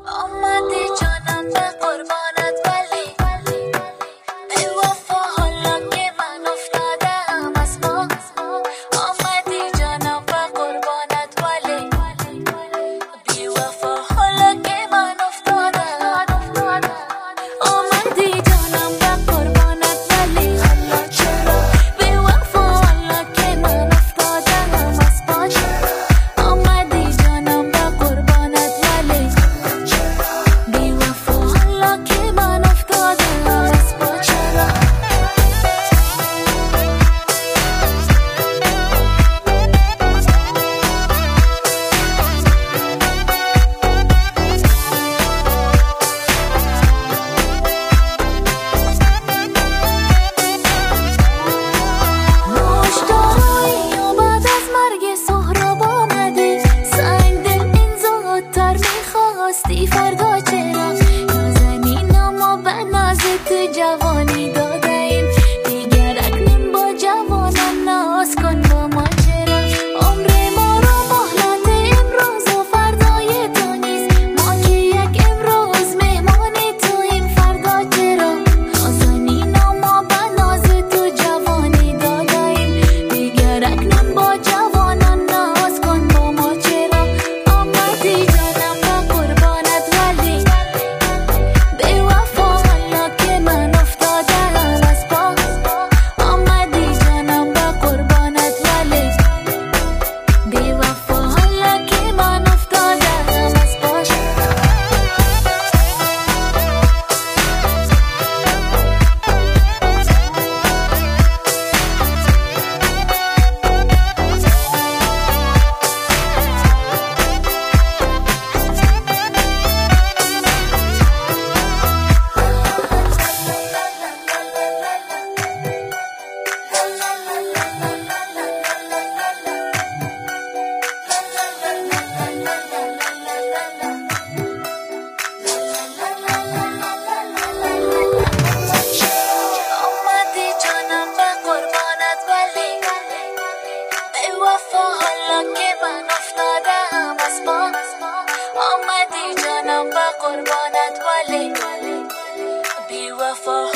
آمدی جانم به قربانت ولی ای وفا حالا که من افتادم از ما. آمدی جانم به قربانت ولی بی وفا حالا که من افتادم. آمدی جانم به قربانت ولی حالا چرا بی وفا حالا که من افتادم از پا. آمدی جانم به قربانت ولی بی وفا حالا که من افتادم از پا. چرا مشتاقی و بعد از مرگ سهراب آمدی، سنگ دل این زودتر میخواستی فردا. چرا نازنین ما به ناز تو جوانی دادیم، دیگر اکنون با جوانان ناز کن با ما. چرا عمر ما را مهلت امروز و فردای تو نیست، ما که یک امروز مهمان توییم فردا. چرا نازنین ما به ناز تو جوانی دادیم، دیگر اکنون با جوانان ناز کن با ما. چرا آمدی جانم به قربانت ولی بی وفا حالا که من افتادم از پا. آمدی جانم به قربانت ولی بی وفا حالا که من افتادم از پا. آمدی جانم به قربانت ولی ای وفا حالا که من افتادم از پا. آمدی جانم به قربانت ولی بی وفا